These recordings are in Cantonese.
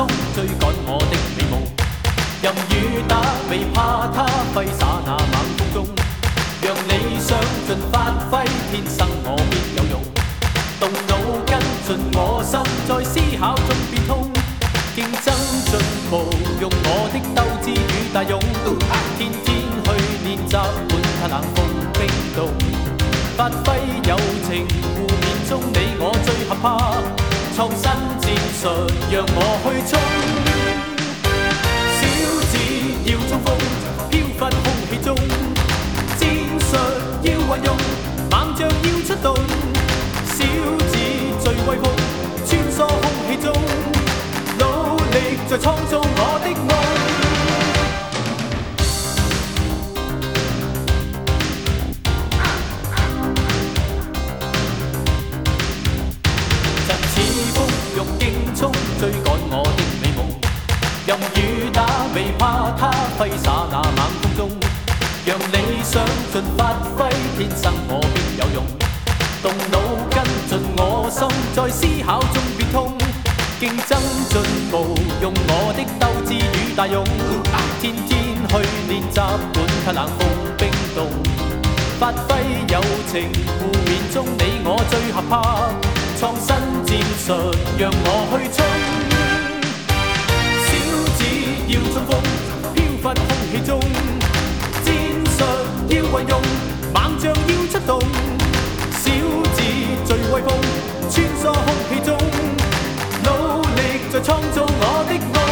冲，追趕我的美夢。任雨打，未怕它揮灑那猛風中，讓理想盡發揮，天生我必有用。動腦筋盡我心，在思考中變通。競爭進步，用我的鬥志與大勇，天天去練習，滿太冷風冰凍，發揮友情，互勉中你我最合拍，創新戰術讓我去衝。小子要衝鋒，飄忽空氣中，戰術要運用，猛將要出動。小子最威風，穿梭空氣中。在創造我的夢，疾似風，用勁衝追趕我的美夢。任雨打，未怕它揮灑那猛風中，讓理想盡發揮，天生我必有用。動腦筋盡我心，在思考中變通。競爭進步，用我的鬥志與大勇，天天去練習，滿太冷風冰凍，發揮友情，互勉中你我最合拍，創新戰術讓我去衝。小子要衝鋒，飄忽空氣中，戰術要運用，猛將要出動。小子最威風，穿梭空氣中。在創造我的夢。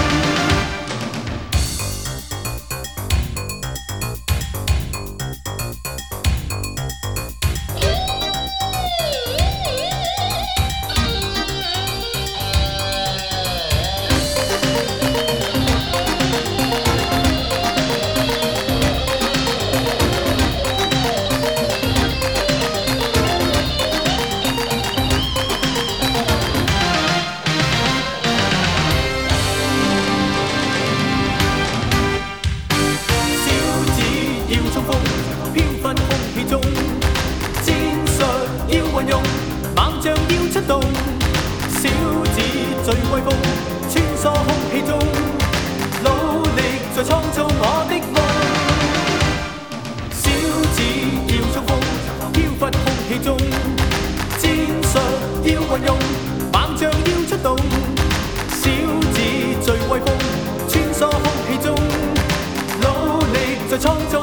猛將要出動，小子最威風，穿梭空氣中，努力在創造我的夢。小子要衝鋒，飄忽空氣中，戰術要運用，猛將要出動。小子最威風，穿梭空氣中，努力在創造。